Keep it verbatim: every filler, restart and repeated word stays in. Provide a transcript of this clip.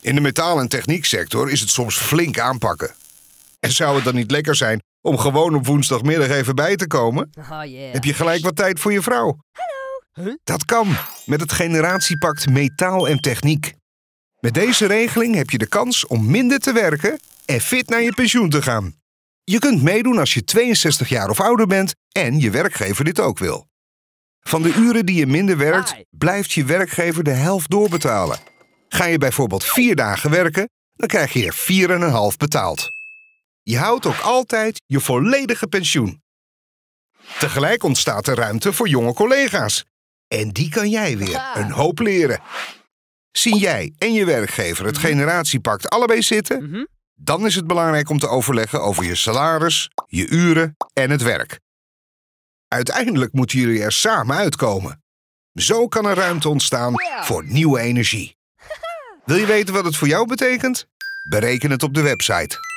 In de metaal- en technieksector is het soms flink aanpakken. En zou het dan niet lekker zijn om gewoon op woensdagmiddag even bij te komen? Oh yeah. Heb je gelijk wat tijd voor je vrouw? Hallo. Huh? Dat kan, met het generatiepact Metaal en Techniek. Met deze regeling heb je de kans om minder te werken en fit naar je pensioen te gaan. Je kunt meedoen als je tweeënzestig jaar of ouder bent en je werkgever dit ook wil. Van de uren die je minder werkt, blijft je werkgever de helft doorbetalen. Ga je bijvoorbeeld vier dagen werken, dan krijg je er vier en een half betaald. Je houdt ook altijd je volledige pensioen. Tegelijk ontstaat er ruimte voor jonge collega's. En die kan jij weer een hoop leren. Zie jij en je werkgever het generatiepact allebei zitten? Mm-hmm. Dan is het belangrijk om te overleggen over je salaris, je uren en het werk. Uiteindelijk moeten jullie er samen uitkomen. Zo kan er ruimte ontstaan voor nieuwe energie. Wil je weten wat het voor jou betekent? Bereken het op de website.